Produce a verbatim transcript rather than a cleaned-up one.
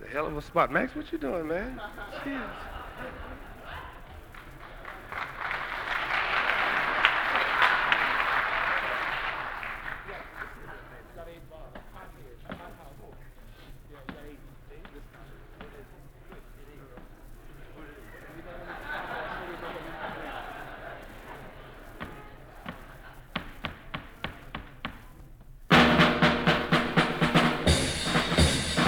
A hell of a spot. Max, what you doing, man? Jeez.